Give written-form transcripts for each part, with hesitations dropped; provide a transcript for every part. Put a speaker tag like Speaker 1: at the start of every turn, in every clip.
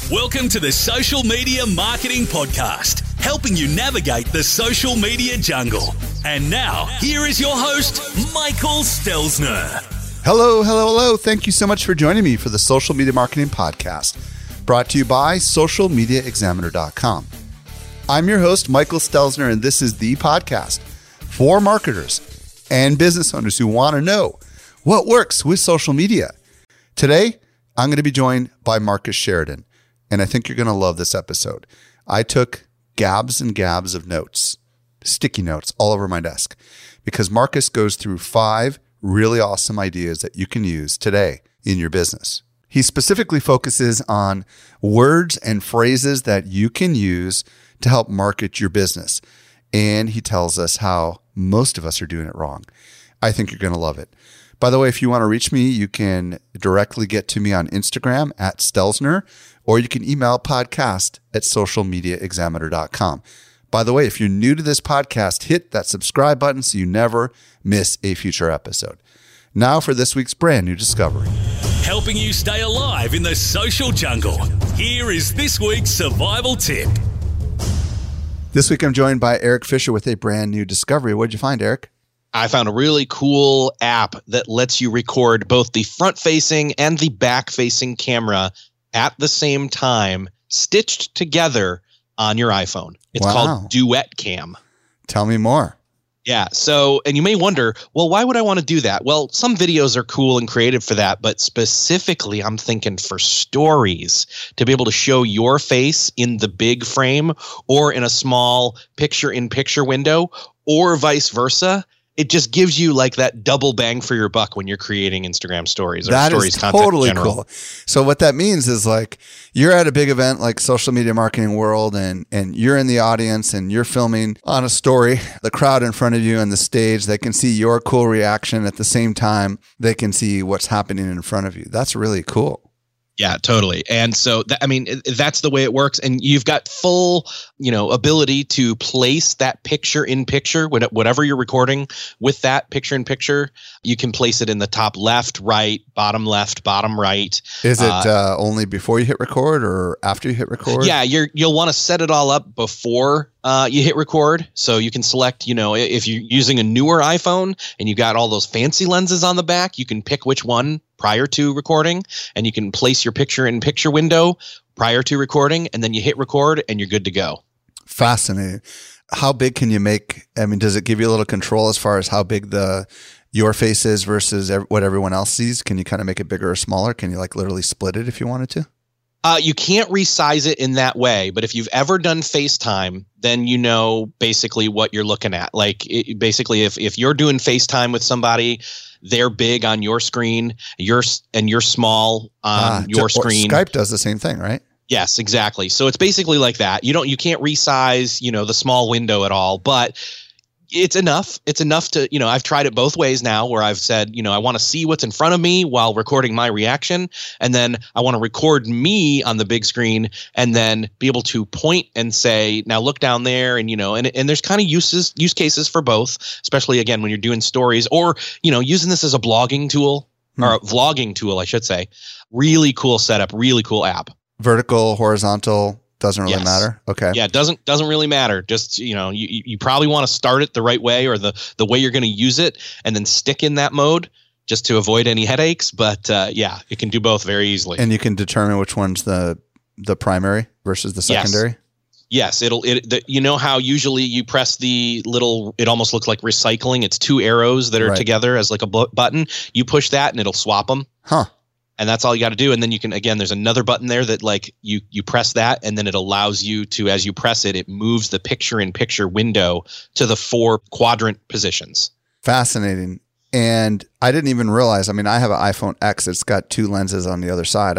Speaker 1: Welcome to the Social Media Marketing Podcast, helping you navigate the social media jungle. And now, here is your host, Michael Stelzner.
Speaker 2: Hello. Thank you so much for joining me for the Social Media Marketing Podcast, brought to you by socialmediaexaminer.com. I'm your host, Michael Stelzner, and this is the podcast for marketers and business owners who want to know what works with social media. Today, I'm going to be joined by Marcus Sheridan, and I think you're going to love this episode. I took gabs and gabs of notes, sticky notes all over my desk, because Marcus goes through 5 really awesome ideas that you can use today in your business. He specifically focuses on words and phrases that you can use to help market your business. And he tells us how most of us are doing it wrong. I think you're going to love it. By the way, if you want to reach me, you can directly get to me on Instagram at Stelzner, or you can email podcast@socialmediaexaminer.com. By the way, if you're new to this podcast, hit that subscribe button so you never miss a future episode. Now for this week's brand new discovery.
Speaker 1: Helping you stay alive in the social jungle. Here is this week's survival tip.
Speaker 2: This week I'm joined by Eric Fisher with a brand new discovery. What did you find, Eric?
Speaker 3: I found a really cool app that lets you record both the front-facing and the back-facing camera at the same time, stitched together on your iPhone. It's called Duet Cam.
Speaker 2: Tell me more.
Speaker 3: Yeah. So, and you may wonder, well, why would I want to do that? Well, some videos are cool and creative for that, but specifically I'm thinking for stories, to be able to show your face in the big frame or in a small picture-in-picture window or vice versa. It just gives you like that double bang for your buck when you're creating Instagram stories or stories content in general. That is totally cool.
Speaker 2: So what that means is like you're at a big event like Social Media Marketing World and you're in the audience and you're filming on a story. The crowd in front of you on the stage, they can see your cool reaction. At the same time, they can see what's happening in front of you. That's really cool.
Speaker 3: Yeah, totally. And so, that's the way it works. And you've got full, ability to place that picture in picture, whatever you're recording with that picture in picture. You can place it in the top left, right, bottom right.
Speaker 2: Is it only before you hit record or after you hit record?
Speaker 3: Yeah, you'll want to set it all up before you hit record. So you can select, if you're using a newer iPhone and you got all those fancy lenses on the back, you can pick which one prior to recording, and you can place your picture in picture window prior to recording, and then you hit record and you're good to go.
Speaker 2: Fascinating. How big can you make? I mean, does it give you a little control as far as how big your face is versus what everyone else sees? Can you kind of make it bigger or smaller? Can you like literally split it if you wanted to?
Speaker 3: You can't resize it in that way, but if you've ever done FaceTime, then you know basically what you're looking at. Like basically, if you're doing FaceTime with somebody, they're big on your screen, you're small on your screen.
Speaker 2: Skype does the same thing, right?
Speaker 3: Yes, exactly. So it's basically like that. You can't resize, the small window at all, but it's enough. It's enough to, I've tried it both ways now where I've said, I want to see what's in front of me while recording my reaction. And then I want to record me on the big screen and then be able to point and say, now look down there. And, and there's kind of use cases for both, especially again, when you're doing stories or, using this as a blogging tool or a vlogging tool, I should say. Really cool setup, really cool app.
Speaker 2: Vertical, horizontal. Doesn't really matter. Okay.
Speaker 3: Yeah, it doesn't really matter. Just, you probably want to start it the right way or the way you're going to use it and then stick in that mode just to avoid any headaches. But it can do both very easily.
Speaker 2: And you can determine which one's the primary versus the secondary?
Speaker 3: Yes. How usually you press the little, it almost looks like recycling. It's 2 arrows that are together as like a button. You push that and it'll swap them.
Speaker 2: Huh.
Speaker 3: And that's all you got to do. And then you can, again, there's another button there that like you press that and then it allows you to, as you press it, it moves the picture in picture window to the 4 quadrant positions.
Speaker 2: Fascinating. And I didn't even realize, I have an iPhone X. It's got 2 lenses on the other side.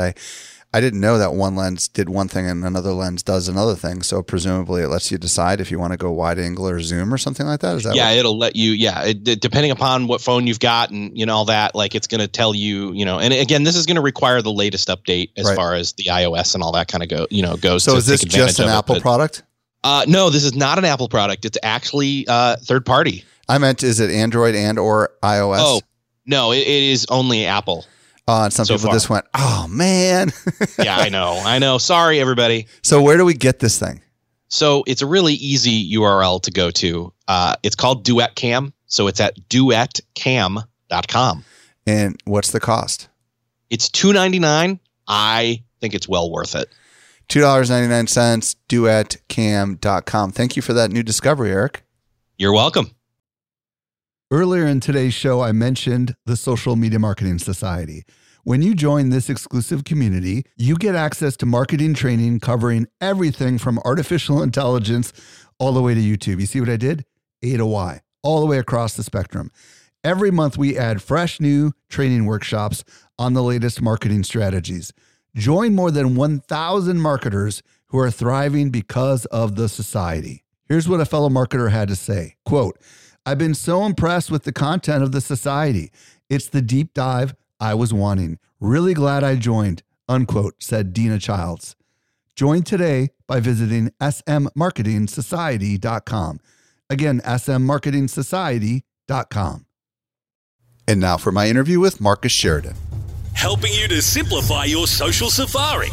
Speaker 2: I didn't know that one lens did one thing and another lens does another thing. So presumably it lets you decide if you want to go wide angle or zoom or something like that. Is that?
Speaker 3: Yeah, it'll let you. Yeah, depending upon what phone you've got and all that, like it's going to tell you. And again, this is going to require the latest update as far as the iOS and all that kind of goes.
Speaker 2: So is this just an Apple product?
Speaker 3: No, this is not an Apple product. It's actually third party.
Speaker 2: I meant, is it Android and or iOS?
Speaker 3: Oh no, it is only Apple.
Speaker 2: And some
Speaker 3: So
Speaker 2: people
Speaker 3: far.
Speaker 2: just went, oh, man.
Speaker 3: Yeah, I know. Sorry, everybody.
Speaker 2: So where do we get this thing?
Speaker 3: So it's a really easy URL to go to. It's called DuetCam. So it's at duetcam.com.
Speaker 2: And what's the cost?
Speaker 3: It's $2.99. I think it's well worth it.
Speaker 2: $2.99, duetcam.com. Thank you for that new discovery, Eric.
Speaker 3: You're welcome.
Speaker 2: Earlier in today's show, I mentioned the Social Media Marketing Society. When you join this exclusive community, you get access to marketing training covering everything from artificial intelligence all the way to YouTube. You see what I did? A to Y, all the way across the spectrum. Every month, we add fresh new training workshops on the latest marketing strategies. Join more than 1,000 marketers who are thriving because of the society. Here's what a fellow marketer had to say. Quote, I've been so impressed with the content of the society. It's the deep dive I was wanting. Really glad I joined, unquote, said Dina Childs. Join today by visiting smmarketingsociety.com. Again, smmarketingsociety.com. And now for my interview with Marcus Sheridan.
Speaker 1: Helping you to simplify your social safari.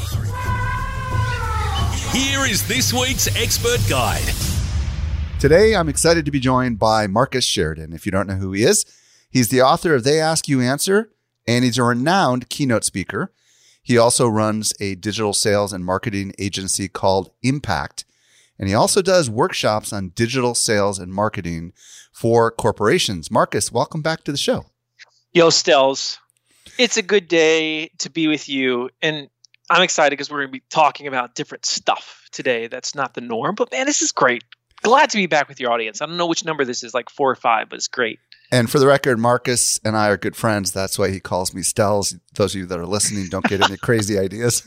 Speaker 1: Here is this week's expert guide.
Speaker 2: Today, I'm excited to be joined by Marcus Sheridan. If you don't know who he is, he's the author of They Ask You Answer, and he's a renowned keynote speaker. He also runs a digital sales and marketing agency called Impact, and he also does workshops on digital sales and marketing for corporations. Marcus, welcome back to the show.
Speaker 4: Yo, Stelz, it's a good day to be with you, and I'm excited because we're going to be talking about different stuff today that's not the norm, but man, this is great. Glad to be back with your audience. I don't know which number this is, like 4 or 5, but it's great.
Speaker 2: And for the record, Marcus and I are good friends. That's why he calls me Stelz. Those of you that are listening, don't get any crazy ideas.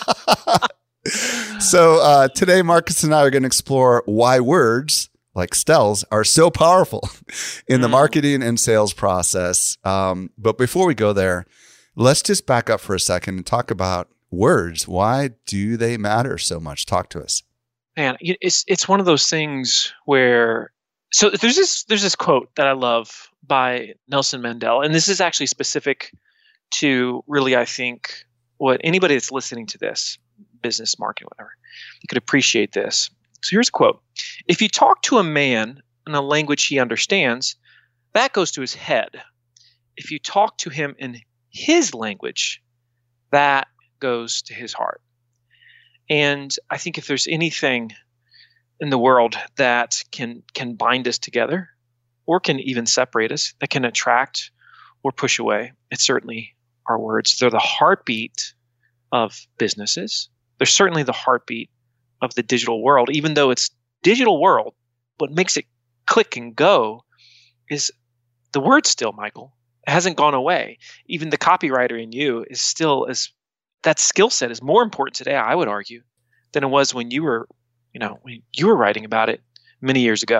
Speaker 2: So today, Marcus and I are going to explore why words like Stelz are so powerful in the marketing and sales process. But before we go there, let's just back up for a second and talk about words. Why do they matter so much? Talk to us.
Speaker 4: Man, it's one of those things where there's this quote that I love by Nelson Mandela, and this is actually specific to really, I think, what anybody that's listening to this, business, marketing, whatever, you could appreciate this. So here's a quote. If you talk to a man in a language he understands, that goes to his head. If you talk to him in his language, that goes to his heart. And I think if there's anything in the world that can bind us together or can even separate us, that can attract or push away, it's certainly our words. They're the heartbeat of businesses. They're certainly the heartbeat of the digital world. Even though it's digital world, what makes it click and go is the word still, Michael. It hasn't gone away. Even the copywriter in you is still that skill set is more important today, I would argue, than it was when you were writing about it many years ago.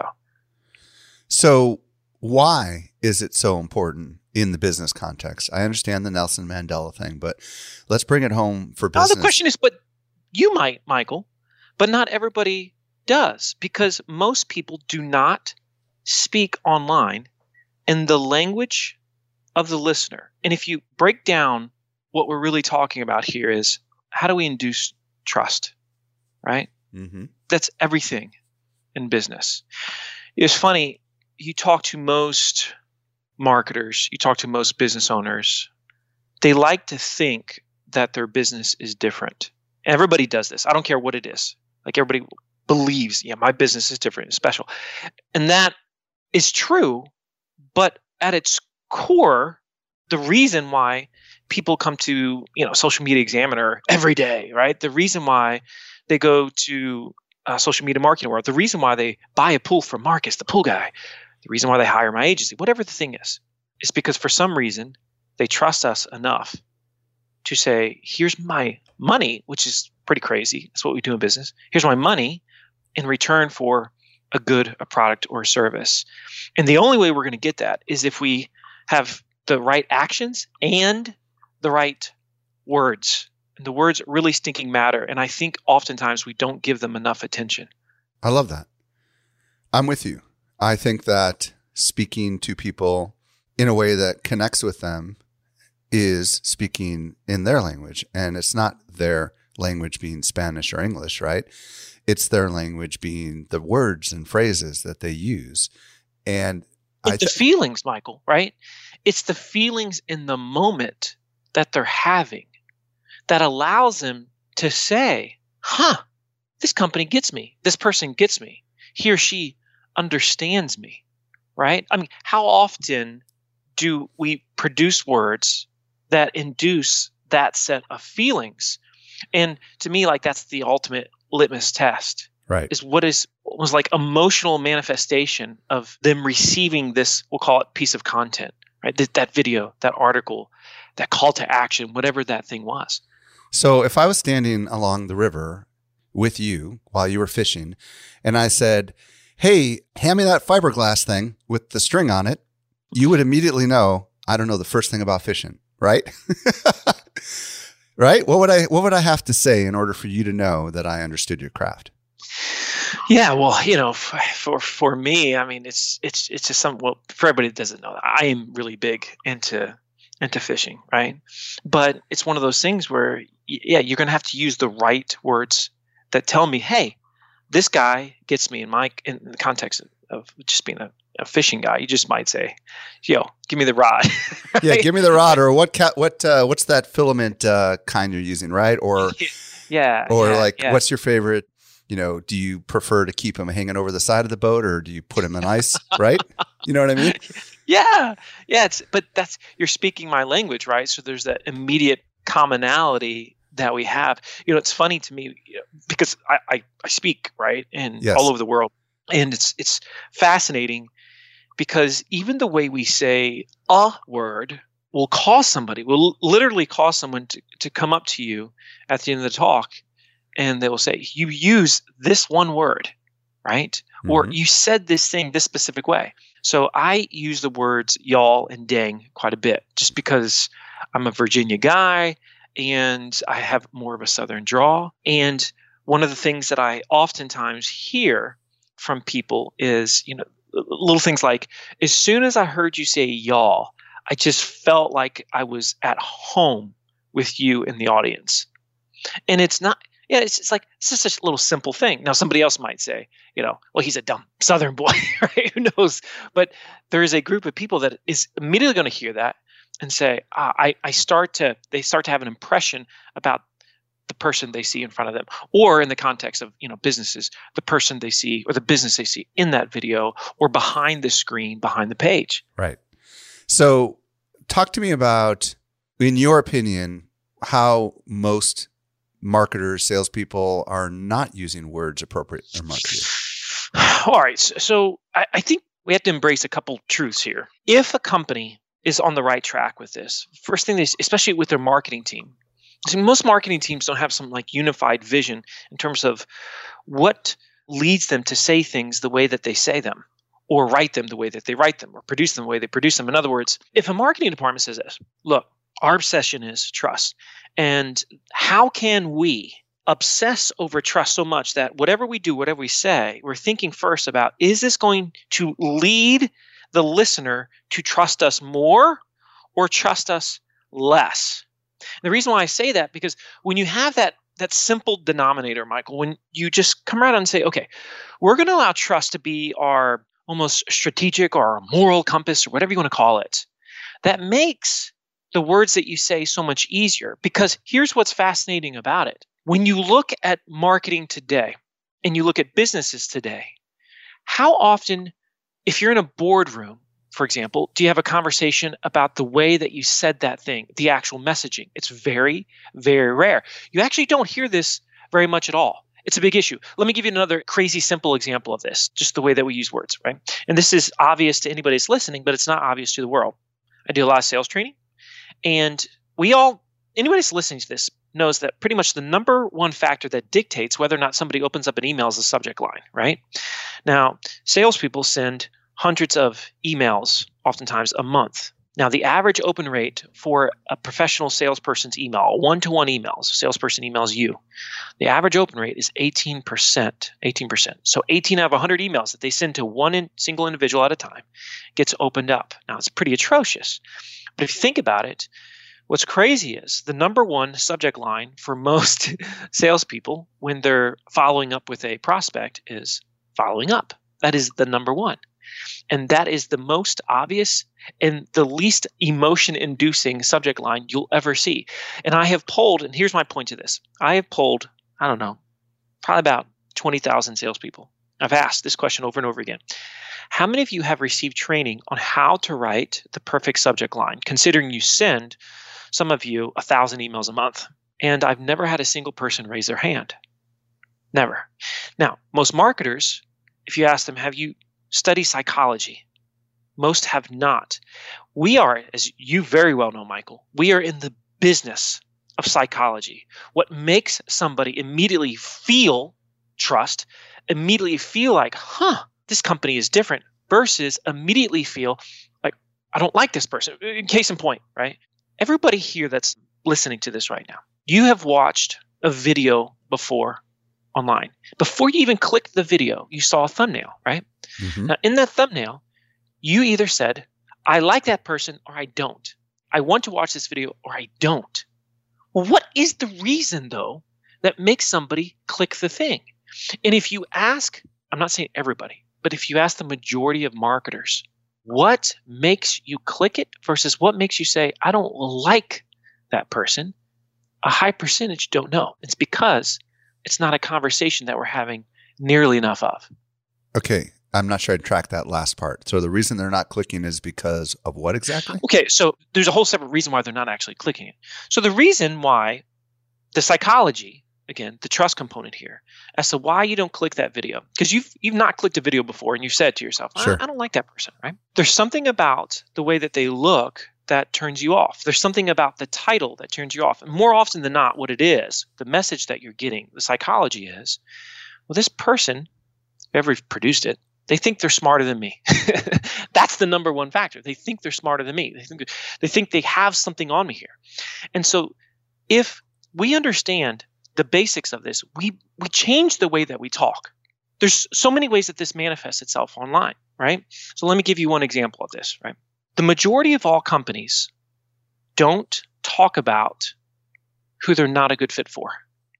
Speaker 2: So why is it so important in the business context? I understand the Nelson Mandela thing, but let's bring it home for business.
Speaker 4: The question is, but you might, Michael, but not everybody does, because most people do not speak online in the language of the listener. And if you break down what we're really talking about here is how do we induce trust, right? Mm-hmm. That's everything in business. It's funny, you talk to most marketers, you talk to most business owners, they like to think that their business is different. And everybody does this. I don't care what it is. Like everybody believes, my business is different, it's special. And that is true, but at its core, the reason why people come to, Social Media Examiner every day, right? The reason why they go to Social Media Marketing World, the reason why they buy a pool from Marcus, the pool guy, the reason why they hire my agency, whatever the thing is because for some reason they trust us enough to say, here's my money, which is pretty crazy. That's what we do in business. Here's my money in return for a product or a service. And the only way we're going to get that is if we have the right actions and the right words. And the words really stinking matter. And I think oftentimes we don't give them enough attention.
Speaker 2: I love that. I'm with you. I think that speaking to people in a way that connects with them is speaking in their language, and it's not their language being Spanish or English, right? It's their language being the words and phrases that they use. And
Speaker 4: it's the feelings, Michael, right? It's the feelings in the moment that they're having that allows them to say, this company gets me. This person gets me. He or she understands me, right? I mean, how often do we produce words that induce that set of feelings? And to me, like, that's the ultimate litmus test.
Speaker 2: Right.
Speaker 4: Is what was like emotional manifestation of them receiving this, we'll call it piece of content, right? That video, that article, that call to action, whatever that thing was.
Speaker 2: So if I was standing along the river with you while you were fishing and I said, hey, hand me that fiberglass thing with the string on it, you would immediately know I don't know the first thing about fishing, right? Right? What would I have to say in order for you to know that I understood your craft?
Speaker 4: Yeah, well, for me, I mean, it's just for everybody that doesn't know, I am really big into fishing, right? But it's one of those things where, you're going to have to use the right words that tell me, hey, this guy gets me in the context of just being a fishing guy. You just might say, give me the rod.
Speaker 2: Right? Yeah, give me the rod, or what's that filament kind you're using, right? Or what's your favorite? Do you prefer to keep them hanging over the side of the boat, or do you put them in ice? Right? You know what I mean?
Speaker 4: Yeah. But you're speaking my language, right? So there's that immediate commonality that we have. It's funny to me because I speak, right, and
Speaker 2: yes,
Speaker 4: all over the world, and it's fascinating because even the way we say a word will literally cause someone to come up to you at the end of the talk, and they will say, you use this one word, right? Mm-hmm. Or you said this thing this specific way. So I use the words y'all and dang quite a bit just because I'm a Virginia guy and I have more of a Southern drawl. And one of the things that I oftentimes hear from people is, little things like, as soon as I heard you say y'all, I just felt like I was at home with you in the audience. And it's not, it's just such a little simple thing. Now, somebody else might say, well, he's a dumb Southern boy, right? Who knows? But there is a group of people that is immediately going to hear that and say, they start to have an impression about the person they see in front of them, or in the context of, businesses, the person they see or the business they see in that video or behind the screen, behind the page.
Speaker 2: Right. So talk to me about, in your opinion, how most marketers, salespeople are not using words appropriate or marketing.
Speaker 4: All right. So I think we have to embrace a couple truths here. If a company is on the right track with this, first thing is, especially with their marketing team, so most marketing teams don't have some unified vision in terms of what leads them to say things the way that they say them, or write them the way that they write them, or produce them the way they produce them. In other words, if a marketing department says this, look, our obsession is trust. And how can we obsess over trust so much that whatever we do, whatever we say, we're thinking first about, is this going to lead the listener to trust us more or trust us less? And the reason why I say that, because when you have that simple denominator, Michael, when you just come around and say, okay, we're going to allow trust to be our almost strategic or our moral compass or whatever you want to call it, that makes the words that you say so much easier. Because here's what's fascinating about it. When you look at marketing today and you look at businesses today, how often, if you're in a boardroom, for example, do you have a conversation about the way that you said that thing, the actual messaging? It's very, very rare. You actually don't hear this very much at all. It's a big issue. Let me give you another crazy simple example of this, just the way that we use words, right? And this is obvious to anybody that's listening, but it's not obvious to the world. I do a lot of sales training, and anybody that's listening to this knows that pretty much the number one factor that dictates whether or not somebody opens up an email is the subject line, right? Now, salespeople send hundreds of emails, oftentimes a month. Now, the average open rate for a professional salesperson's email, a one-to-one email, so a salesperson emails you, the average open rate is 18%. 18%. So 18 out of 100 emails that they send to one single individual at a time gets opened up. Now, it's pretty atrocious. But if you think about it, What's crazy is the number one subject line for most salespeople when they're following up with a prospect is following up. That is the number one. And that is the most obvious and the least emotion-inducing subject line you'll ever see. And I have polled, and here's my point to this. I have polled, I don't know, probably about 20,000 salespeople. I've asked this question over and over again. How many of you have received training on how to write the perfect subject line, considering you send, some of you, 1,000 emails a month? And I've never had a single person raise their hand. Never. Now, most marketers, if you ask them, have you studied psychology? Most have not. We are, as you very well know, Michael, we are in the business of psychology. What makes somebody immediately feel trust, immediately feel like, this company is different, versus immediately feel like, I don't like this person. Case in point, right? Everybody here that's listening to this right now, you have watched a video before online. Before you even clicked the video, you saw a thumbnail, right? Mm-hmm. Now, in that thumbnail, you either said, I like that person or I don't. I want to watch this video or I don't. Well, what is the reason, though, that makes somebody click the thing? And if you ask, I'm not saying everybody, but if you ask the majority of marketers, what makes you click it versus what makes you say, I don't like that person, a high percentage don't know. It's because it's not a conversation that we're having nearly enough of.
Speaker 2: Okay. I'm not sure I'd track that last part. So the reason they're not clicking is because of what exactly?
Speaker 4: Okay. So there's a whole separate reason why they're not actually clicking it. So the reason why, the psychology, again, the trust component here, as to why you don't click that video, because you've not clicked a video before and you've said to yourself, I don't like that person, right? There's something about the way that they look that turns you off. There's something about the title that turns you off. And more often than not, what it is, the message that you're getting, the psychology is, well, this person, whoever produced it, they think they're smarter than me. That's the number one factor. They think they're smarter than me. They think they have something on me here. And so if we understand the basics of this, we change the way that we talk. There's so many ways that this manifests itself online, right? So let me give you one example of this, right? The majority of all companies don't talk about who they're not a good fit for.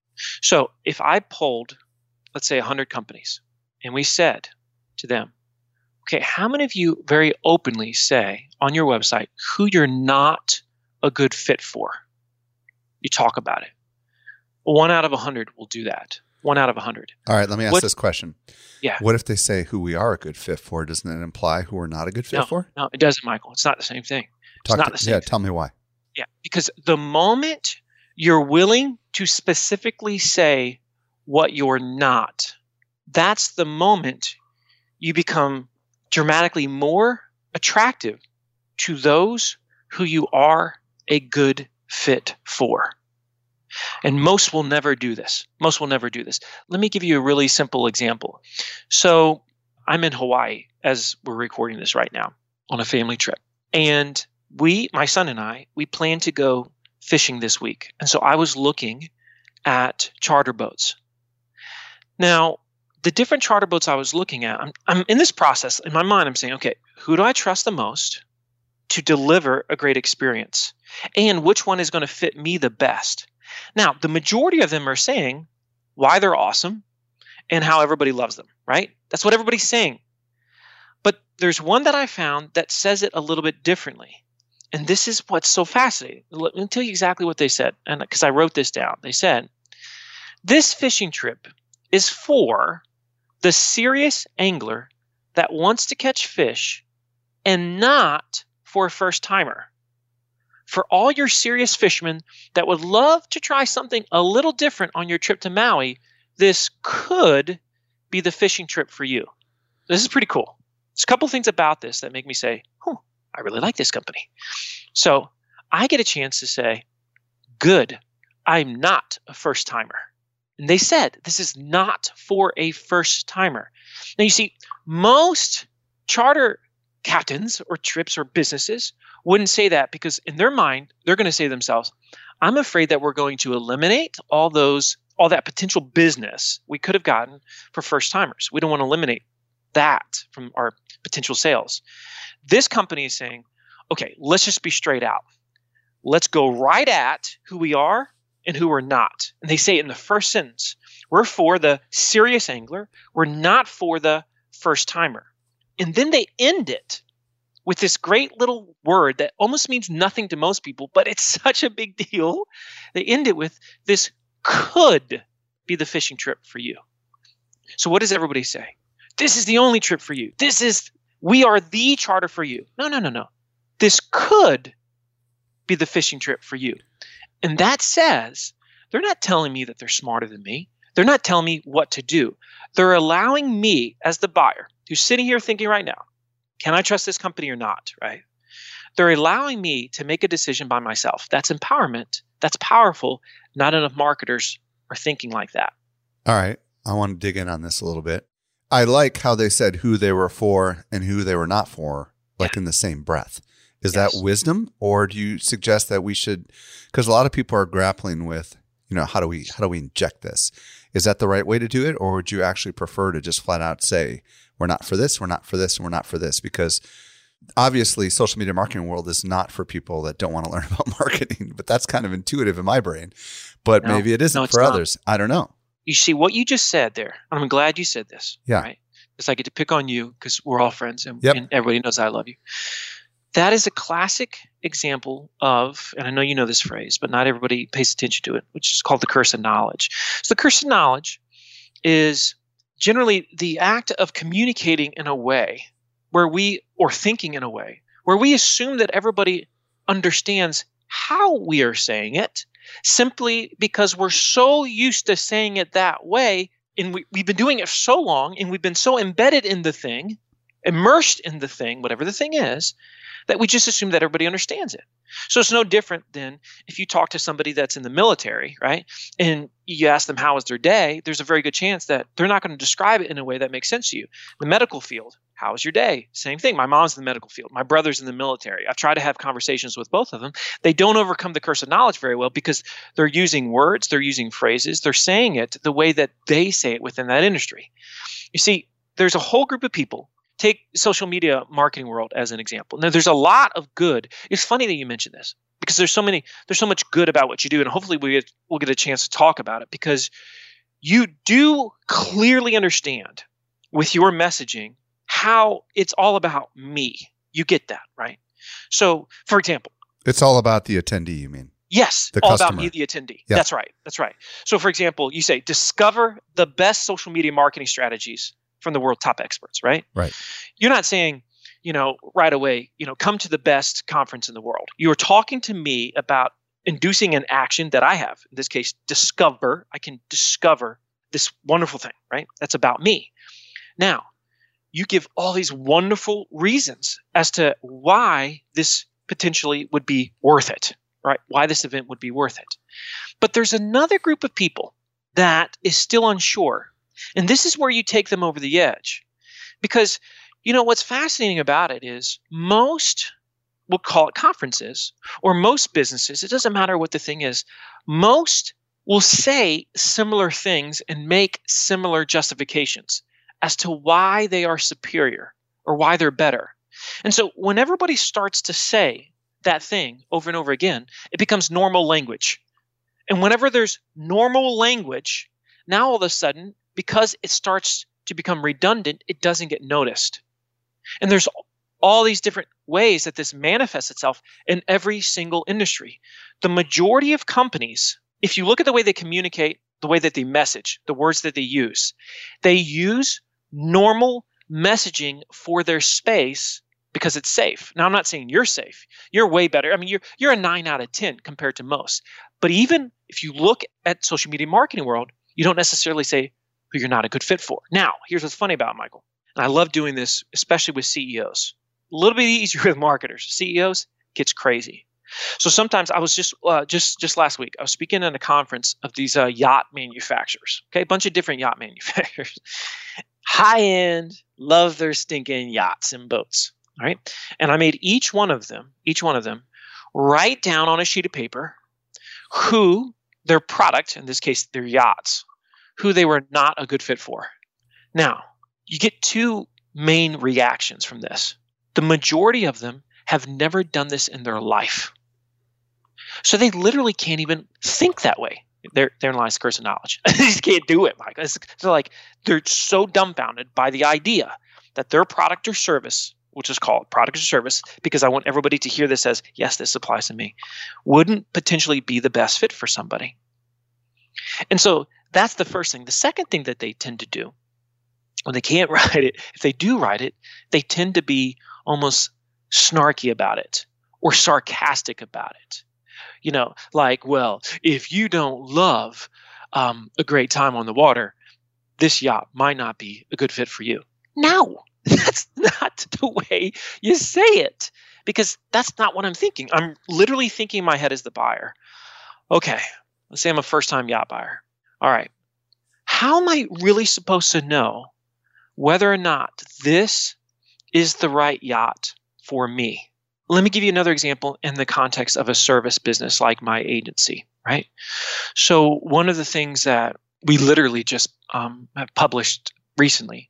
Speaker 4: So if I polled, let's say 100 companies, and we said to them, okay, how many of you very openly say on your website who you're not a good fit for? You talk about it. 1 out of 100 will do that. 1 out of 100.
Speaker 2: All right, let me ask this question.
Speaker 4: Yeah.
Speaker 2: What if they say who we are a good fit for? Doesn't it imply who we're not a good fit for?
Speaker 4: No, it doesn't, Michael. It's not the same thing. It's not the same thing.
Speaker 2: Tell me why.
Speaker 4: Yeah, because the moment you're willing to specifically say what you're not, that's the moment you become dramatically more attractive to those who you are a good fit for. And most will never do this. Most will never do this. Let me give you a really simple example. So I'm in Hawaii as we're recording this right now on a family trip. And my son and I, we plan to go fishing this week. And so I was looking at charter boats. Now, the different charter boats I was looking at, I'm in this process. In my mind, I'm saying, okay, who do I trust the most to deliver a great experience? And which one is going to fit me the best? Now, the majority of them are saying why they're awesome and how everybody loves them, right? That's what everybody's saying. But there's one that I found that says it a little bit differently. And this is what's so fascinating. Let me tell you exactly what they said, and because I wrote this down. They said, this fishing trip is for the serious angler that wants to catch fish and not for a first timer. For all your serious fishermen that would love to try something a little different on your trip to Maui, this could be the fishing trip for you. This is pretty cool. There's a couple things about this that make me say, I really like this company. So I get a chance to say, good, I'm not a first timer. And they said, this is not for a first timer. Now, you see, most charter captains or trips or businesses wouldn't say that because in their mind, they're going to say to themselves, I'm afraid that we're going to eliminate all that potential business we could have gotten for first timers. We don't want to eliminate that from our potential sales. This company is saying, okay, let's just be straight out. let's go right at who we are and who we're not. And they say in the first sentence, we're for the serious angler. We're not for the first timer. And then they end it with this great little word that almost means nothing to most people, but it's such a big deal. They end it with, this could be the fishing trip for you. So what does everybody say? This is the only trip for you. We are the charter for you. No. This could be the fishing trip for you. And that says they're not telling me that they're smarter than me. They're not telling me what to do. They're allowing me as the buyer who's sitting here thinking right now, can I trust this company or not, right? They're allowing me to make a decision by myself. That's empowerment. That's powerful. Not enough marketers are thinking like that.
Speaker 2: All right. I want to dig in on this a little bit. I like how they said who they were for and who they were not for, like in the same breath. Is that wisdom, or do you suggest that we should, because a lot of people are grappling with, how do we inject this? Is that the right way to do it? Or would you actually prefer to just flat out say, we're not for this, we're not for this, and we're not for this? Because obviously social media marketing world is not for people that don't want to learn about marketing, but that's kind of intuitive in my brain, but maybe it isn't for others. I don't know.
Speaker 4: You see what you just said there. I'm glad you said this.
Speaker 2: Yeah.
Speaker 4: Right? Because I get to pick on you because we're all friends and everybody knows I love you. That is a classic example of, and I know you know this phrase, but not everybody pays attention to it, which is called the curse of knowledge. So the curse of knowledge is generally the act of communicating in a way or thinking in a way where we assume that everybody understands how we are saying it, simply because we're so used to saying it that way, and we've been doing it for so long, and we've been so embedded in the thing, immersed in the thing, whatever the thing is, that we just assume that everybody understands it. So it's no different than if you talk to somebody that's in the military, right? And you ask them how was their day, there's a very good chance that they're not going to describe it in a way that makes sense to you. The medical field, how was your day? Same thing. My mom's in the medical field. My brother's in the military. I've tried to have conversations with both of them. They don't overcome the curse of knowledge very well because they're using words, they're using phrases, they're saying it the way that they say it within that industry. You see, there's a whole group of people. Take social media marketing world as an example. Now, there's a lot of good. It's funny that you mentioned this because there's so much good about what you do, and hopefully we'll get a chance to talk about it because you do clearly understand with your messaging how it's all about me. You get that, right? So, for example,
Speaker 2: it's all about the attendee, you mean?
Speaker 4: Yes,
Speaker 2: the
Speaker 4: all
Speaker 2: customer.
Speaker 4: about me, the attendee.
Speaker 2: Yeah.
Speaker 4: That's right. So, for example, you say discover the best social media marketing strategies from the world top experts, right?
Speaker 2: Right.
Speaker 4: You're not saying, right away, come to the best conference in the world. You're talking to me about inducing an action that I have, in this case, discover. I can discover this wonderful thing, right? That's about me. Now, you give all these wonderful reasons as to why this potentially would be worth it, right? Why this event would be worth it. But there's another group of people that is still unsure. And this is where you take them over the edge. Because, what's fascinating about it is most, we'll call it conferences, or most businesses, it doesn't matter what the thing is, most will say similar things and make similar justifications as to why they are superior or why they're better. And so when everybody starts to say that thing over and over again, it becomes normal language. And whenever there's normal language, now all of a sudden, because it starts to become redundant, it doesn't get noticed. And there's all these different ways that this manifests itself in every single industry. The majority of companies, if you look at the way they communicate, the way that they message, the words that they use normal messaging for their space because it's safe. Now, I'm not saying you're safe. You're way better. I mean, you're a 9 out of 10 compared to most. But even if you look at social media marketing world, you don't necessarily say who you're not a good fit for. Now, here's what's funny about it, Michael. And I love doing this, especially with CEOs. A little bit easier with marketers. CEOs gets crazy. So sometimes I was just last week, I was speaking at a conference of these yacht manufacturers. Okay, a bunch of different yacht manufacturers. High end, love their stinking yachts and boats. All right. And I made each one of them write down on a sheet of paper who their product, in this case, their yachts, who they were not a good fit for. Now, you get two main reactions from this. The majority of them have never done this in their life. So they literally can't even think that way. Therein lies the curse of knowledge. They just can't do it, Mike. They're so dumbfounded by the idea that their product or service, which is called product or service, because I want everybody to hear this as, yes, this applies to me, wouldn't potentially be the best fit for somebody. And so that's the first thing. The second thing that they tend to do when they can't write it, if they do write it, they tend to be almost snarky about it or sarcastic about it. Well, if you don't love a great time on the water, this yacht might not be a good fit for you. No, that's not the way you say it, because that's not what I'm thinking. I'm literally thinking in my head as the buyer. Okay, let's say I'm a first-time yacht buyer. All right, how am I really supposed to know whether or not this is the right yacht for me? Let me give you another example in the context of a service business like my agency, right? So one of the things that we literally just have published recently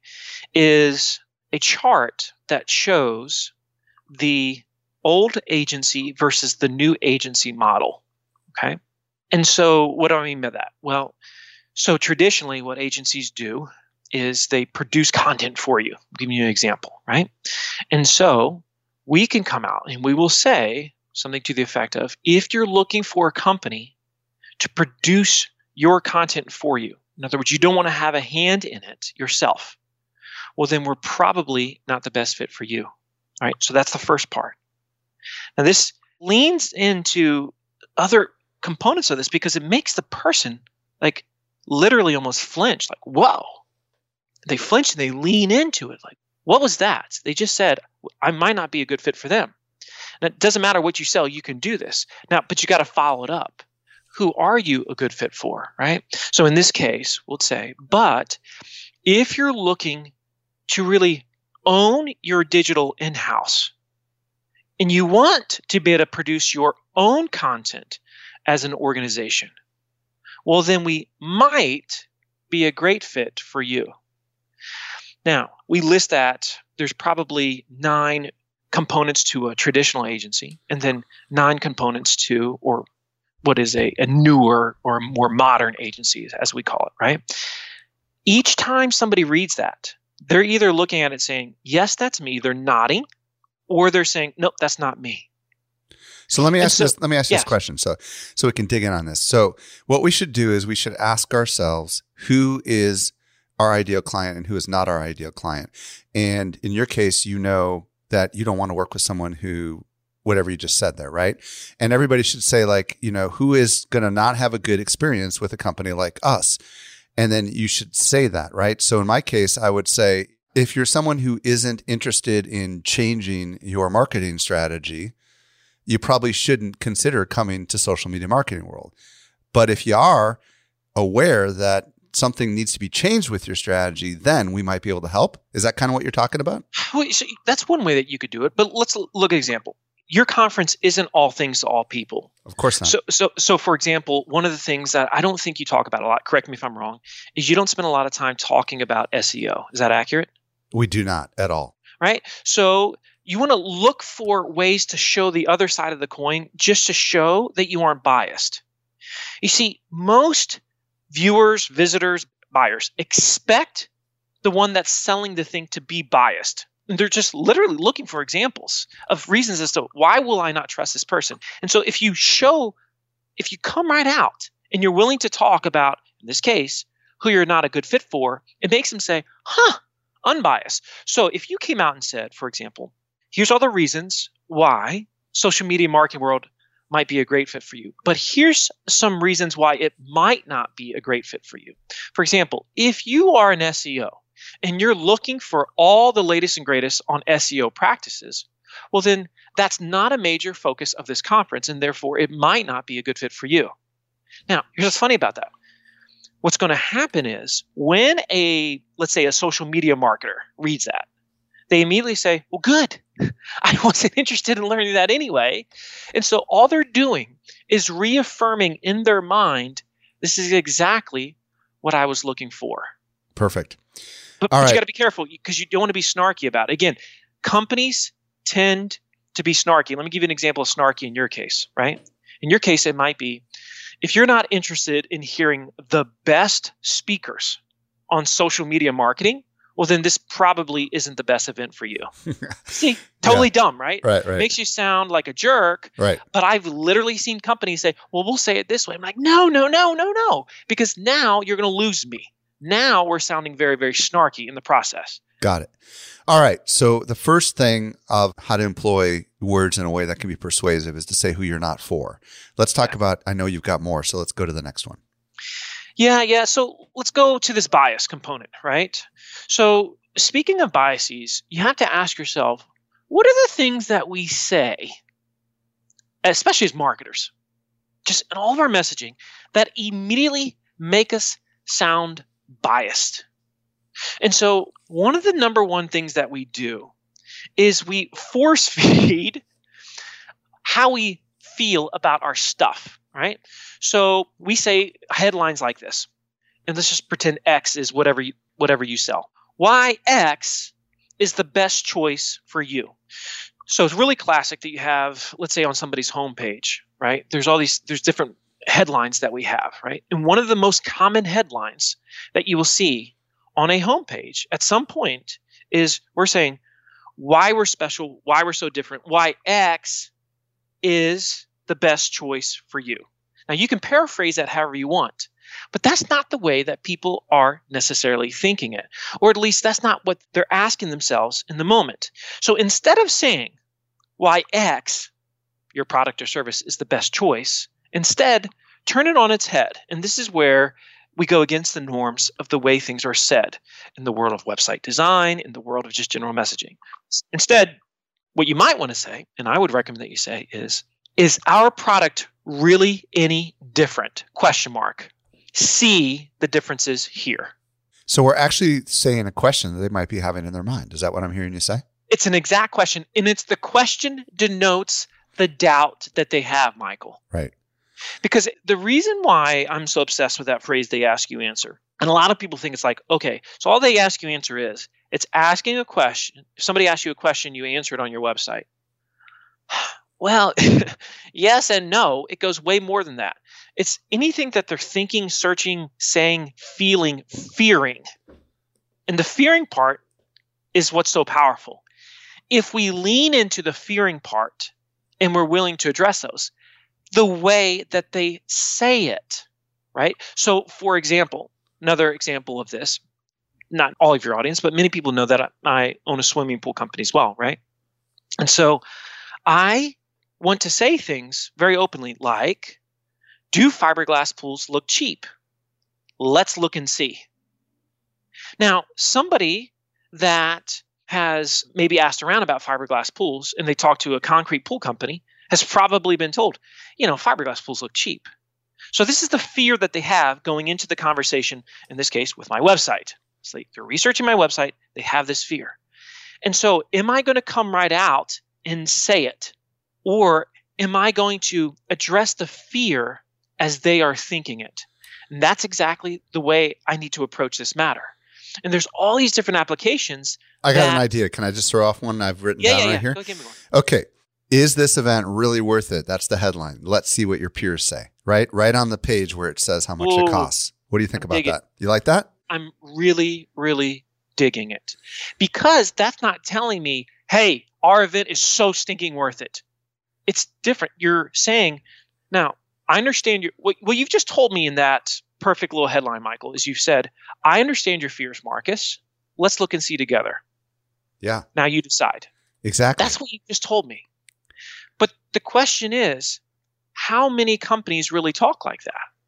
Speaker 4: is a chart that shows the old agency versus the new agency model, okay? And so what do I mean by that? Well, so traditionally what agencies do is they produce content for you. I'll give you an example, right? And so we can come out and we will say something to the effect of, if you're looking for a company to produce your content for you, in other words, you don't want to have a hand in it yourself, well, then we're probably not the best fit for you. All right, so that's the first part. Now, this leans into other components of this because it makes the person literally almost flinch, whoa. They flinch and they lean into it what was that? They just said, I might not be a good fit for them. And it doesn't matter what you sell, you can do this. Now, but you got to follow it up. Who are you a good fit for, right? So in this case, we'll say, but if you're looking to really own your digital in-house and you want to be able to produce your own content as an organization, well, then we might be a great fit for you. Now, we list that there's probably 9 components to a traditional agency and then 9 components to, or what is a newer or more modern agency, as we call it, right? Each time somebody reads that, they're either looking at it saying, yes, that's me, they're nodding, or they're saying, nope, that's not me.
Speaker 2: So let me ask this question so we can dig in on this. So what we should do is we should ask ourselves who is our ideal client and who is not our ideal client. And in your case, you know that you don't want to work with someone who, whatever you just said there, right? And everybody should say who is going to not have a good experience with a company like us. And then you should say that, right? So in my case, I would say, if you're someone who isn't interested in changing your marketing strategy, you probably shouldn't consider coming to Social Media Marketing World. But if you are aware that something needs to be changed with your strategy, then we might be able to help. Is that kind of what you're talking about?
Speaker 4: Well, so that's one way that you could do it. But let's look at an example. Your conference isn't all things to all people.
Speaker 2: Of course not.
Speaker 4: So for example, one of the things that I don't think you talk about a lot, correct me if I'm wrong, is you don't spend a lot of time talking about SEO. Is that accurate?
Speaker 2: We do not at all.
Speaker 4: Right? So you want to look for ways to show the other side of the coin just to show that you aren't biased. You see, most viewers, visitors, buyers expect the one that's selling the thing to be biased. And they're just literally looking for examples of reasons as to why will I not trust this person. And so if you come right out and you're willing to talk about, in this case, who you're not a good fit for, it makes them say, unbiased. So if you came out and said, for example, here's all the reasons why Social Media Marketing World might be a great fit for you, but here's some reasons why it might not be a great fit for you. For example, if you are an SEO and you're looking for all the latest and greatest on SEO practices, well, then that's not a major focus of this conference, and therefore it might not be a good fit for you. Now, here's what's funny about that. What's going to happen is when let's say a social media marketer reads that, they immediately say, well, good. I wasn't interested in learning that anyway. And so all they're doing is reaffirming in their mind, this is exactly what I was looking for.
Speaker 2: Perfect.
Speaker 4: But you got to be careful because you don't want to be snarky about it. Again, companies tend to be snarky. Let me give you an example of snarky in your case, right? In your case, it might be, if you're not interested in hearing the best speakers on social media marketing, well, then this probably isn't the best event for you. See, totally dumb, right?
Speaker 2: Right.
Speaker 4: Makes you sound like a jerk.
Speaker 2: Right.
Speaker 4: But I've literally seen companies say, well, we'll say it this way. I'm like, no. Because now you're going to lose me. Now we're sounding very, very snarky in the process.
Speaker 2: Got it. All right. So the first thing of how to employ words in a way that can be persuasive is to say who you're not for. Let's talk about, I know you've got more, so let's go to the next one.
Speaker 4: Yeah. So let's go to this bias component, right? So speaking of biases, you have to ask yourself, what are the things that we say, especially as marketers, just in all of our messaging, that immediately make us sound biased? And so one of the number one things that we do is we force feed how we feel about our stuff, right? So we say headlines like this, and let's just pretend X is whatever you sell. Why X is the best choice for you. So it's really classic that you have, let's say on somebody's homepage, right? There's different headlines that we have, right? And one of the most common headlines that you will see on a homepage at some point is we're saying why we're special, why we're so different, why X is the best choice for you. Now, you can paraphrase that however you want, but that's not the way that people are necessarily thinking it, or at least that's not what they're asking themselves in the moment. So instead of saying why X, your product or service, is the best choice, instead turn it on its head. And this is where we go against the norms of the way things are said in the world of website design, in the world of just general messaging. Instead, what you might want to say, and I would recommend that you say, is our product really any different? ? See the differences here.
Speaker 2: So we're actually saying a question that they might be having in their mind. Is that what I'm hearing you say?
Speaker 4: It's an exact question, and it's the question denotes the doubt that they have, Michael.
Speaker 2: Right.
Speaker 4: Because the reason why I'm so obsessed with that phrase, they ask you answer, and a lot of people think it's like, okay, so all they ask you answer is, it's asking a question. If somebody asks you a question, you answer it on your website. Well, yes and no. It goes way more than that. It's anything that they're thinking, searching, saying, feeling, fearing. And the fearing part is what's so powerful. If we lean into the fearing part and we're willing to address those, the way that they say it, right? So, for example, another example of this, not all of your audience, but many people know that I own a swimming pool company as well, right? And so I want to say things very openly like, do fiberglass pools look cheap? Let's look and see. Now, somebody that has maybe asked around about fiberglass pools and they talk to a concrete pool company has probably been told, fiberglass pools look cheap. So this is the fear that they have going into the conversation, in this case, with my website. So they're researching my website. They have this fear. And so am I going to come right out and say it? Or am I going to address the fear as they are thinking it? And that's exactly the way I need to approach this matter. And there's all these different applications.
Speaker 2: I got an idea. Can I just throw off one I've written down right here?
Speaker 4: Go give me one.
Speaker 2: Okay. Is this event really worth it? That's the headline. Let's see what your peers say, right? Right on the page where it says how much it costs. What do you think about that? You like that?
Speaker 4: I'm really, really digging it. Because that's not telling me, hey, our event is so stinking worth it. It's different. You're saying, now, I understand what you've just told me in that perfect little headline, Michael, is you've said, I understand your fears, Marcus. Let's look and see together.
Speaker 2: Yeah.
Speaker 4: Now you decide.
Speaker 2: Exactly.
Speaker 4: That's what you just told me. But the question is, how many companies really talk like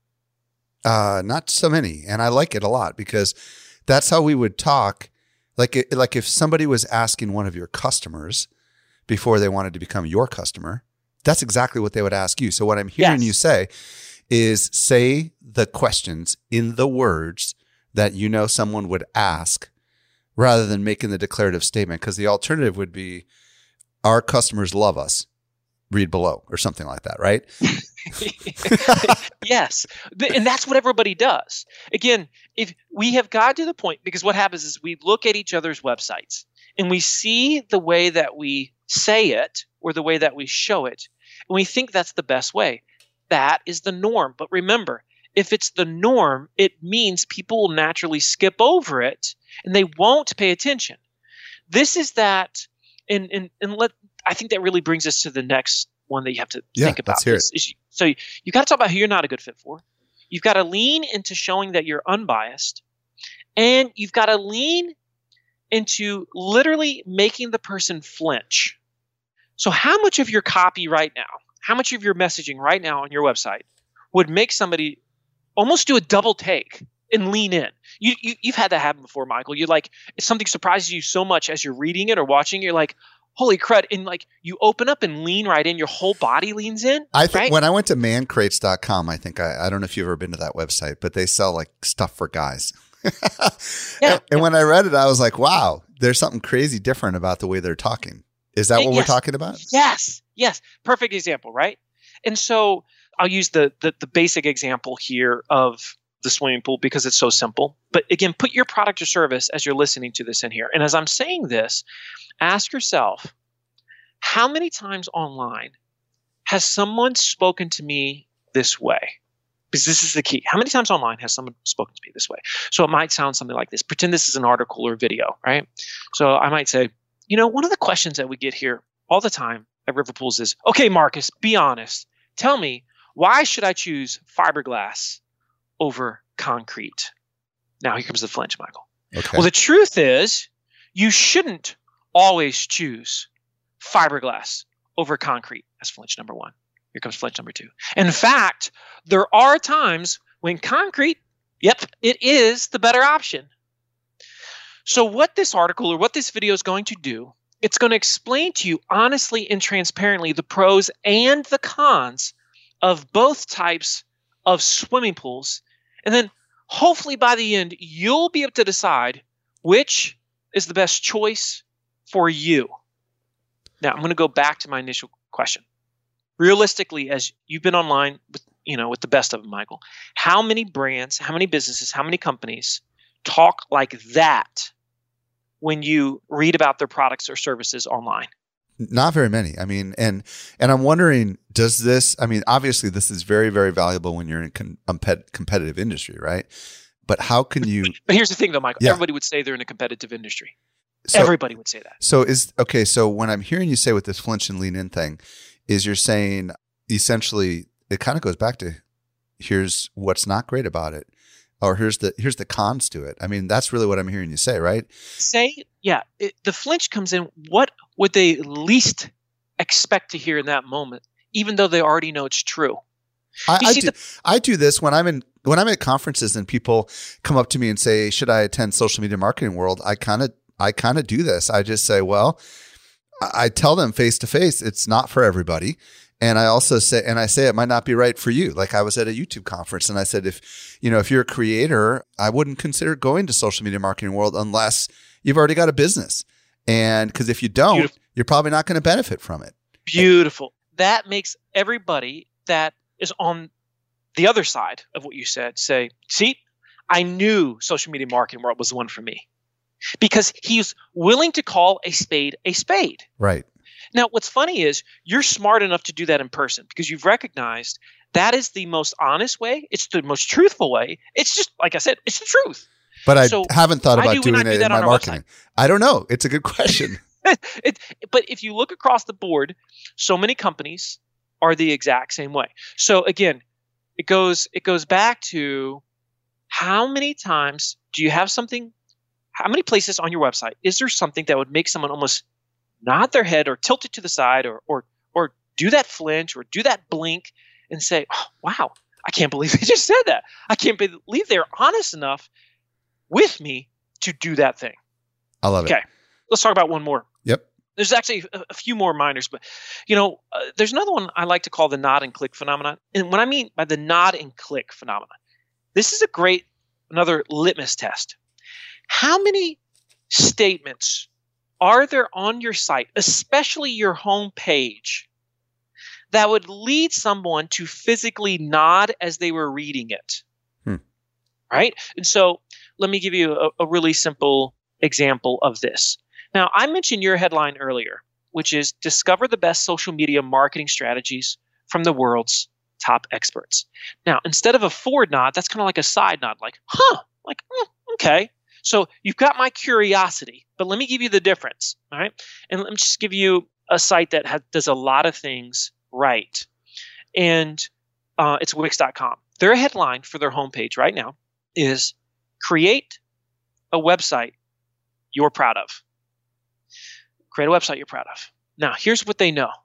Speaker 4: that?
Speaker 2: Not so many. And I like it a lot because that's how we would talk. Like if somebody was asking one of your customers before they wanted to become your customer, that's exactly what they would ask you. So what I'm hearing you say is say the questions in the words that someone would ask rather than making the declarative statement. Because the alternative would be, our customers love us. Read below or something like that, right?
Speaker 4: Yes. And that's what everybody does. Again, if we have got to the point, because what happens is we look at each other's websites and we see the way that we say it or the way that we show it, and we think that's the best way. that is the norm. But remember, if it's the norm, it means people will naturally skip over it and they won't pay attention. This is that, and I think that really brings us to the next one that you have to think about.
Speaker 2: Let's hear it.
Speaker 4: So you got to talk about who you're not a good fit for. You've got to lean into showing that you're unbiased, and you've got to lean into literally making the person flinch. So how much of your copy right now, how much of your messaging right now on your website would make somebody almost do a double take and lean in? You've had that happen before, Michael. You're like, if something surprises you so much as you're reading it or watching, you're like, holy crud. And like you open up and lean right in, your whole body leans in.
Speaker 2: I think
Speaker 4: right?
Speaker 2: when I went to mancrates.com, I think I don't know if you've ever been to that website, but they sell like stuff for guys. And when I read it, I was like, wow, there's something crazy different about the way they're talking. Is that what we're talking about?
Speaker 4: Yes. Perfect example, right? And so I'll use the basic example here of the swimming pool because it's so simple. But again, put your product or service as you're listening to this in here. And as I'm saying this, ask yourself, how many times online has someone spoken to me this way? Because this is the key. How many times online has someone spoken to me this way? So it might sound something like this. Pretend this is an article or video, right? So I might say, one of the questions that we get here all the time at River Pools is, okay, Marcus, be honest. Tell me, why should I choose fiberglass over concrete? Now here comes the flinch, Michael.
Speaker 2: Okay.
Speaker 4: Well, the truth is you shouldn't always choose fiberglass over concrete as flinch number one. Here comes flinch number two. In fact, there are times when concrete, it is the better option. So what this article or what this video is going to do, it's going to explain to you honestly and transparently the pros and the cons of both types of swimming pools. And then hopefully by the end, you'll be able to decide which is the best choice for you. Now, I'm going to go back to my initial question. Realistically, as you've been online with the best of them, Michael, how many brands, how many businesses, how many companies talk like that when you read about their products or services online?
Speaker 2: Not very many. I mean, and I'm wondering, does this, obviously this is very, very valuable when you're in competitive industry, right? But how can you...
Speaker 4: But here's the thing though, Michael, everybody would say they're in a competitive industry. Everybody would say that.
Speaker 2: So when I'm hearing you say with this flinch and lean in thing, is you're saying essentially it kind of goes back to here's what's not great about it, or here's the cons to it. I mean, that's really what I'm hearing you say, right? The flinch comes in. What would they least expect to hear in that moment, even though they already know it's true? I do this when I'm at conferences and people come up to me and say, "Should I attend Social Media Marketing World?" I kind of do this. I just say, well, I tell them face to face, it's not for everybody. And I also say, it might not be right for you. Like I was at a YouTube conference and I said, if you're a creator, I wouldn't consider going to Social Media Marketing World unless you've already got a business. And because if you don't, you're probably not going to benefit from it.
Speaker 4: Beautiful. That makes everybody that is on the other side of what you said say, see, I knew Social Media Marketing World was the one for me. Because he's willing to call a spade a spade.
Speaker 2: Right.
Speaker 4: Now, what's funny is you're smart enough to do that in person because you've recognized that is the most honest way. It's the most truthful way. It's just, like I said, it's the truth.
Speaker 2: But I haven't thought about doing it in my marketing. I don't know. It's a good question.
Speaker 4: But if you look across the board, so many companies are the exact same way. So again, it goes back to how many times do you have something? How many places on your website is there something that would make someone almost nod their head or tilt it to the side or do that flinch or do that blink and say, oh, wow, I can't believe they just said that. I can't believe they're honest enough with me to do that thing.
Speaker 2: I love it.
Speaker 4: Okay, let's talk about one more.
Speaker 2: Yep.
Speaker 4: There's actually a few more minors, but there's another one I like to call the nod and click phenomenon. And what I mean by the nod and click phenomenon, this is another litmus test. How many statements are there on your site, especially your home page, that would lead someone to physically nod as they were reading it? Right? And so let me give you a really simple example of this. Now, I mentioned your headline earlier, which is discover the best social media marketing strategies from the world's top experts. Now, instead of a forward nod, that's kind of like a side nod, like, like, okay. So you've got my curiosity, but let me give you the difference, all right? And let me just give you a site that does a lot of things right. And it's Wix.com. Their headline for their homepage right now is create a website you're proud of. Create a website you're proud of. Now, here's what they know.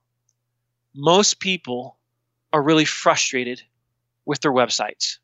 Speaker 4: Most people are really frustrated with their websites.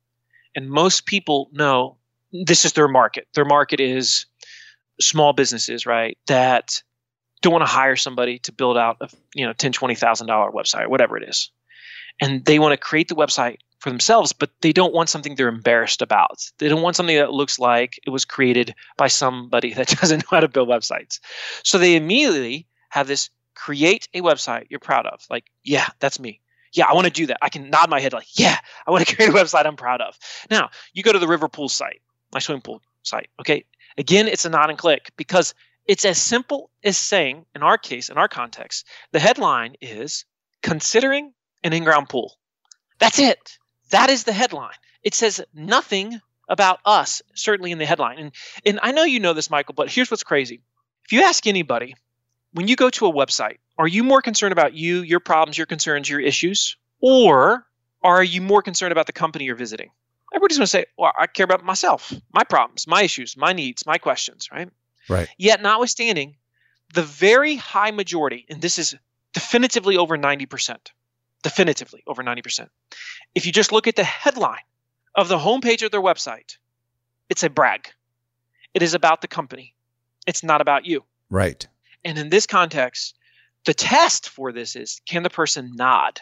Speaker 4: And most people know this is their market. Their market is small businesses, right, that don't want to hire somebody to build out a $10,000, $20,000 website or whatever it is. And they want to create the website for themselves, but they don't want something they're embarrassed about. They don't want something that looks like it was created by somebody that doesn't know how to build websites. So they immediately have this create a website you're proud of. Like, yeah, that's me. Yeah, I want to do that. I can nod my head like, yeah, I want to create a website I'm proud of. Now, you go to the river pool site, my swimming pool site, okay? Again, it's a nod and click because it's as simple as saying, in our case, in our context, the headline is considering an in-ground pool. That's it. That is the headline. It says nothing about us, certainly in the headline. And I know you know this, Michael, but here's what's crazy. If you ask anybody, when you go to a website, are you more concerned about you, your problems, your concerns, your issues? Or are you more concerned about the company you're visiting? Everybody's going to say, well, I care about myself, my problems, my issues, my needs, my questions, right?
Speaker 2: Right.
Speaker 4: Yet notwithstanding, the very high majority, and this is definitively over 90%, definitively over 90%. If you just look at the headline of the homepage of their website, it's a brag. It is about the company. It's not about you.
Speaker 2: Right.
Speaker 4: And in this context, the test for this is, can the person nod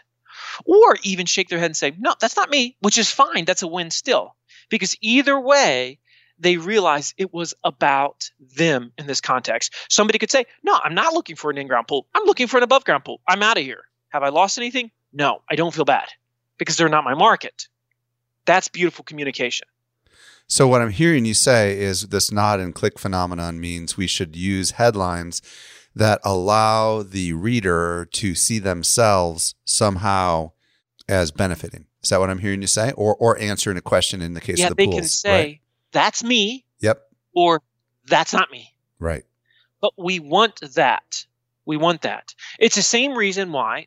Speaker 4: or even shake their head and say, no, that's not me, which is fine. That's a win still. Because either way, they realize it was about them in this context. Somebody could say, no, I'm not looking for an in-ground pool. I'm looking for an above-ground pool. I'm out of here. Have I lost anything? No, I don't feel bad because they're not my market. That's beautiful communication.
Speaker 2: So what I'm hearing you say is this nod and click phenomenon means we should use headlines that allow the reader to see themselves somehow as benefiting. Is that what I'm hearing you say? Or answering a question in the case of the pools?
Speaker 4: Yeah, they can say, right? That's me.
Speaker 2: Yep.
Speaker 4: Or that's not me.
Speaker 2: Right.
Speaker 4: But we want that. We want that. It's the same reason why.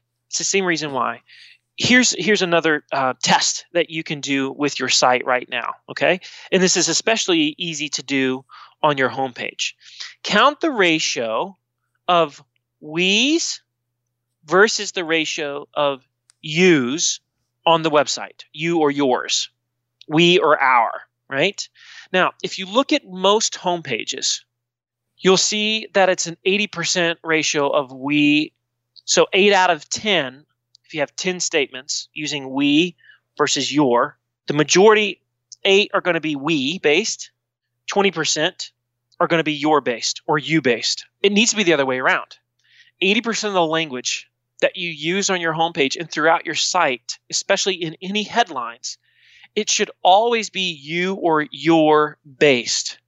Speaker 4: Here's another test that you can do with your site right now, okay? And this is especially easy to do on your homepage. Count the ratio of we's versus the ratio of you's on the website, you or yours, we or our, right? Now, if you look at most homepages, you'll see that it's an 80% ratio of we. So 8 out of 10, if you have 10 statements using we versus your, the majority, 8 are going to be we based, 20% are going to be your based or you based. It needs to be the other way around. 80% of the language that you use on your homepage and throughout your site, especially in any headlines, it should always be you or your based.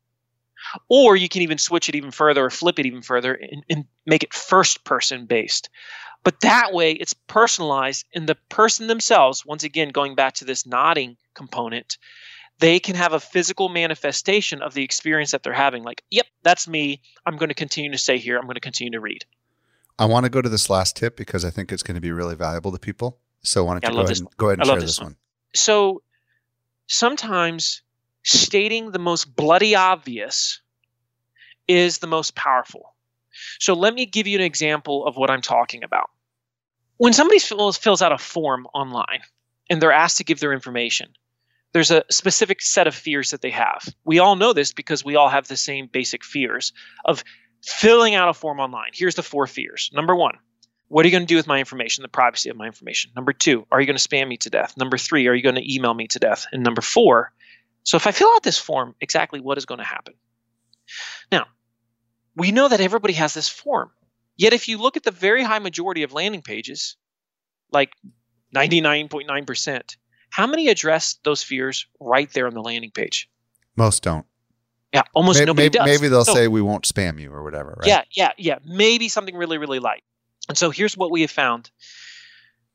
Speaker 4: Or you can even switch it even further or flip it even further and make it first person based. But that way it's personalized, and the person themselves, once again, going back to this nodding component, they can have a physical manifestation of the experience that they're having. Like, yep, that's me. I'm going to continue to stay here. I'm going to continue to read.
Speaker 2: I want to go to this last tip because I think it's going to be really valuable to people. So why don't you go ahead and share this one.
Speaker 4: So sometimes stating the most bloody obvious is the most powerful. So let me give you an example of what I'm talking about. When somebody fills out a form online and they're asked to give their information, there's a specific set of fears that they have. We all know this because we all have the same basic fears of filling out a form online. Here's the 4 fears. Number 1, what are you going to do with my information, the privacy of my information? Number 2, are you going to spam me to death? Number 3, are you going to email me to death? And number 4, so if I fill out this form, exactly what is going to happen? Now, we know that everybody has this form. Yet if you look at the very high majority of landing pages, like 99.9%, how many address those fears right there on the landing page?
Speaker 2: Most don't.
Speaker 4: Yeah, almost nobody does.
Speaker 2: Maybe they'll say we won't spam you or whatever, right?
Speaker 4: Yeah. Maybe something really, really light. And so here's what we have found.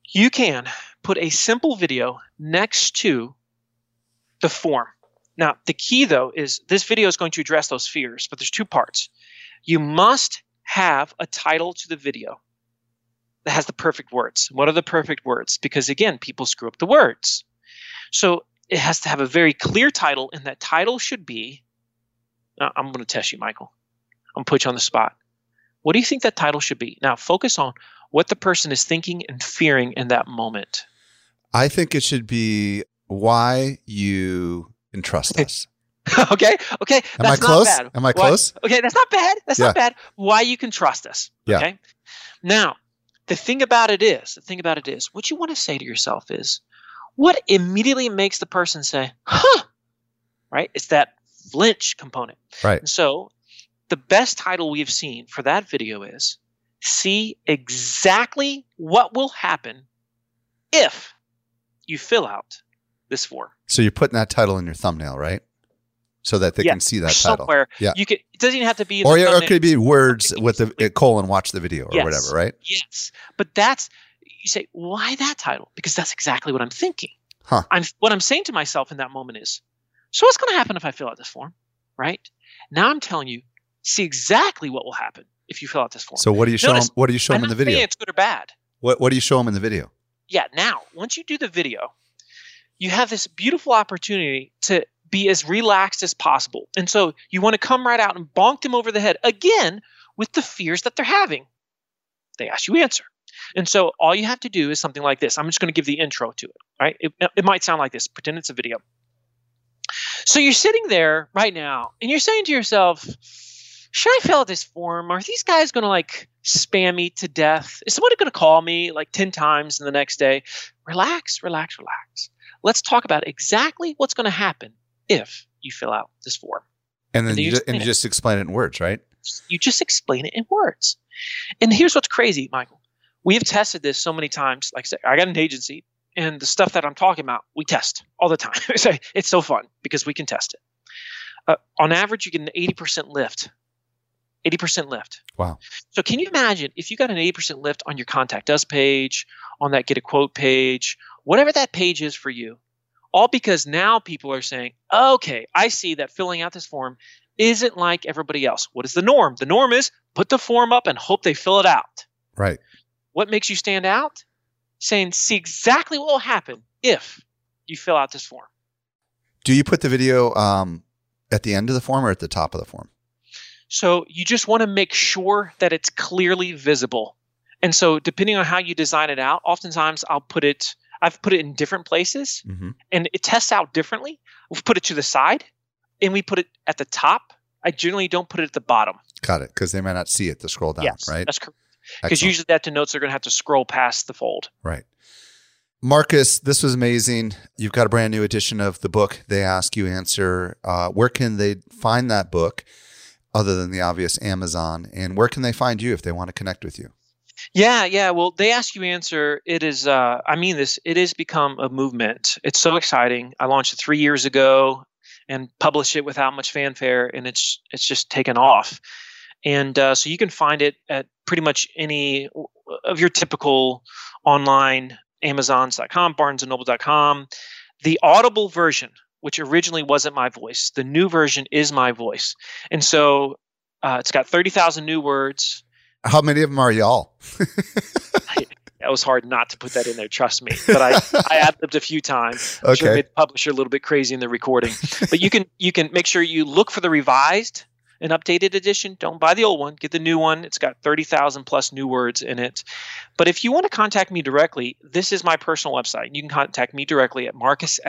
Speaker 4: you can put a simple video next to the form. Now, the key, though, is this video is going to address those fears, but there's two parts. You must have a title to the video that has the perfect words. What are the perfect words? Because, again, people screw up the words. So it has to have a very clear title, and that title should be – I'm going to test you, Michael. I'm going to put you on the spot. What do you think that title should be? Now, focus on what the person is thinking and fearing in that moment.
Speaker 2: I think it should be why you entrust us.
Speaker 4: Okay.
Speaker 2: Am I close?
Speaker 4: Not bad.
Speaker 2: Am I close?
Speaker 4: Okay, that's not bad. That's not bad. Why you can trust us.
Speaker 2: Yeah.
Speaker 4: Okay. Now, the thing about it is, what you want to say to yourself is, what immediately makes the person say, huh? Right? It's that flinch component.
Speaker 2: Right.
Speaker 4: And so the best title we've seen for that video is, see exactly what will happen if you fill out this form.
Speaker 2: So you're putting that title in your thumbnail, right? So that they can see that title.
Speaker 4: Somewhere.
Speaker 2: Yeah.
Speaker 4: You could. It doesn't even have to be.
Speaker 2: Or it could be words with the colon, watch the video or whatever, right?
Speaker 4: Yes. But you say, why that title? Because that's exactly what I'm thinking.
Speaker 2: Huh.
Speaker 4: What I'm saying to myself in that moment is, so what's going to happen if I fill out this form, right? Now I'm telling you, see exactly what will happen if you fill out this form.
Speaker 2: So what do you show them? What do you show them in the video?
Speaker 4: It's good or bad.
Speaker 2: What do you show them in the video?
Speaker 4: Yeah. Now, once you do the video, you have this beautiful opportunity to be as relaxed as possible. And so you want to come right out and bonk them over the head again with the fears that they're having. They ask you answer. And so all you have to do is something like this. I'm just going to give the intro to it, right? It might sound like this. Pretend it's a video. So you're sitting there right now and you're saying to yourself, should I fill out this form? Are these guys going to spam me to death? Is somebody going to call me 10 times in the next day? Relax. Let's talk about exactly what's going to happen if you fill out this form.
Speaker 2: And then you just explain it in words, right?
Speaker 4: You just explain it in words. And here's what's crazy, Michael. We have tested this so many times. Like I said, I got an agency, and the stuff that I'm talking about, we test all the time. It's so fun because we can test it. On average, you get an 80% lift. 80% lift.
Speaker 2: Wow. So
Speaker 4: can you imagine if you got an 80% lift on your Contact Us page, on that Get a Quote page, whatever that page is for you, all because now people are saying, okay, I see that filling out this form isn't like everybody else. What is the norm? The norm is put the form up and hope they fill it out.
Speaker 2: Right.
Speaker 4: What makes you stand out? Saying, see exactly what will happen if you fill out this form.
Speaker 2: Do you put the video at the end of the form or at the top of the form?
Speaker 4: So you just want to make sure that it's clearly visible. And so depending on how you design it out, oftentimes I've put it in different places, and it tests out differently. We've put it to the side, and we put it at the top. I generally don't put it at the bottom.
Speaker 2: Got it, because they might not see it to scroll down,
Speaker 4: yes,
Speaker 2: right?
Speaker 4: That's correct. Because usually that denotes they're going to have to scroll past the fold.
Speaker 2: Right. Marcus, this was amazing. You've got a brand new edition of the book, They Ask You Answer. Where can they find that book other than the obvious Amazon? And where can they find you if they want to connect with you?
Speaker 4: Yeah. Well, They Ask You Answer, it is, it has become a movement. It's so exciting. I launched it 3 years ago and published it without much fanfare, and it's just taken off. And so you can find it at pretty much any of your typical online, Amazons.com, BarnesandNoble.com. The Audible version, which originally wasn't my voice, the new version is my voice. And so it's got 30,000 new words.
Speaker 2: How many of them are y'all?
Speaker 4: That was hard not to put that in there, trust me. But I ad-libbed a few times.
Speaker 2: Okay.
Speaker 4: Sure made the publisher a little bit crazy in the recording. But you can make sure you look for the revised and updated edition. Don't buy the old one. Get the new one. It's got 30,000 plus new words in it. But if you want to contact me directly, this is my personal website. You can contact me directly at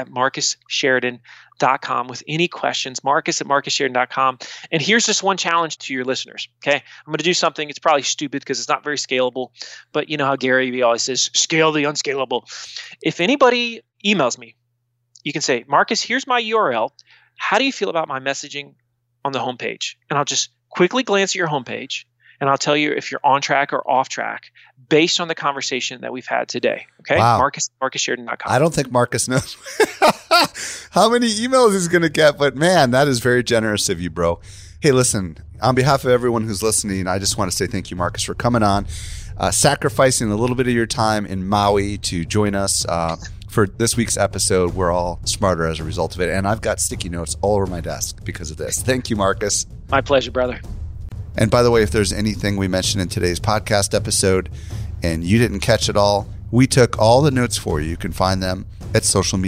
Speaker 4: marcus@marcussheridan.com with any questions, marcus@marcussheridan.com. And here's just one challenge to your listeners, okay? I'm going to do something. It's probably stupid because it's not very scalable, but you know how Gary Vee always says, scale the unscalable. If anybody emails me, you can say, Marcus, here's my URL. How do you feel about my messaging on the homepage? And I'll just quickly glance at your homepage, and I'll tell you if you're on track or off track based on the conversation that we've had today. Okay.
Speaker 2: Wow.
Speaker 4: MarcusSheridan.com.
Speaker 2: I don't think Marcus knows how many emails he's going to get, but man, that is very generous of you, bro. Hey, listen, on behalf of everyone who's listening, I just want to say thank you, Marcus, for coming on. sacrificing a little bit of your time in Maui to join us for this week's episode. We're all smarter as a result of it. And I've got sticky notes all over my desk because of this. Thank you, Marcus.
Speaker 4: My pleasure, brother.
Speaker 2: And by the way, if there's anything we mentioned in today's podcast episode and you didn't catch it all, we took all the notes for you. You can find them at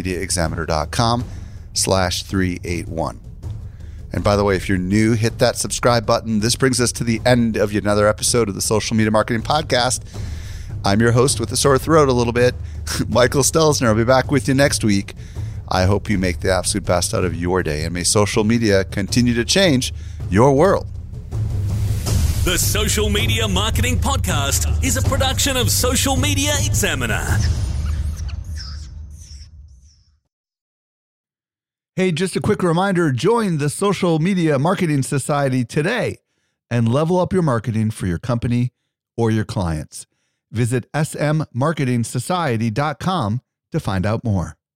Speaker 2: socialmediaexaminer.com/381. And by the way, if you're new, hit that subscribe button. This brings us to the end of yet another episode of the Social Media Marketing Podcast. I'm your host with a sore throat a little bit, Michael Stelzner. I'll be back with you next week. I hope you make the absolute best out of your day, and may social media continue to change your world.
Speaker 1: The Social Media Marketing Podcast is a production of Social Media Examiner.
Speaker 2: Hey, just a quick reminder, join the Social Media Marketing Society today and level up your marketing for your company or your clients. Visit smmarketingsociety.com to find out more.